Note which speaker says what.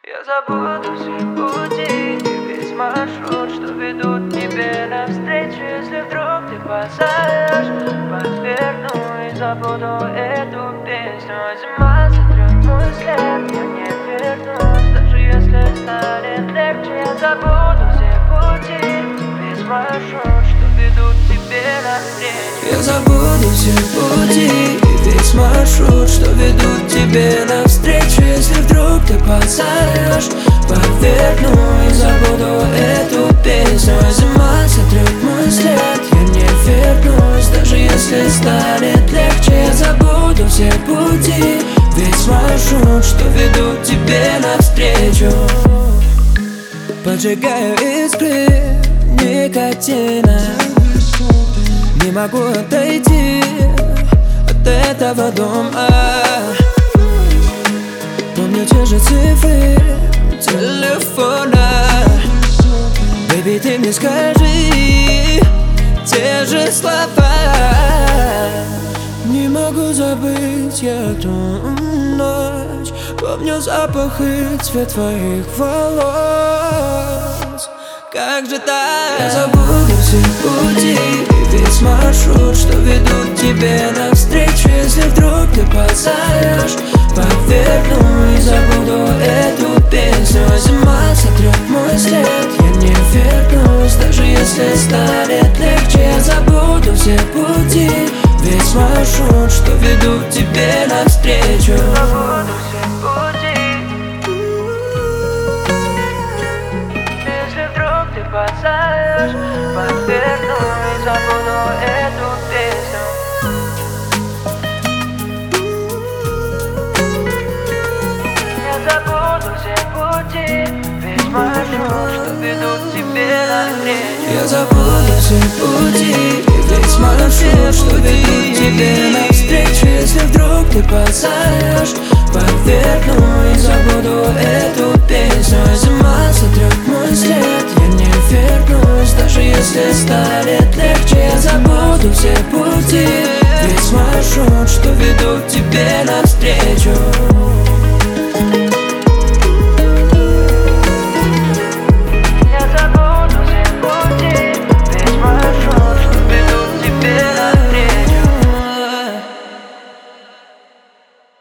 Speaker 1: Я забуду все пути и весь маршрут, что ведут тебе навстречу. Если вдруг ты позовешь, подверну и забуду эту песню. Зима сотрет мой след, я не вернусь. Даже если станет легче, я забуду все пути, весь маршрут, что ведут тебе навстречу. Я забуду все пути и весь маршрут, что ведут тебе навстречу. Если вдруг ты позовешь, подверну и забуду эту песню. Зима сотрет мой след, я не вернусь. Даже если станет легче, я забуду все пути, весь маршрут, что ведут тебе навстречу. Поджигаю искры никотина, не могу отойти от этого дома. Помню те же цифры телефона. Baby, ты мне скажи те же слова. Не могу забыть я ту ночь. Помню запах и цвет твоих волос. Как же так? Я забуду все пути и весь маршрут, что ведут тебе навстречу. Если вдруг ты позовешь, подверну и забуду эту песню. Зима сотрет мой след, я не вернусь. Даже если станет легче, я забуду все пути, весь маршрут, что ведут тебе навстречу. Забуду все пути. Если вдруг ты позовешь, подверну и забуду эту песню. Я забуду все пути, весь маршрут, что ведут тебе навстречу. Я забуду все пути и весь маршрут, что ведут тебе навстречу. Если вдруг ты позовешь, подверну и забуду эту песню. Зима сотрет мой след, я не вернусь. Даже если станет легче, я забуду все пути, весь маршрут, что ведут тебе навстречу.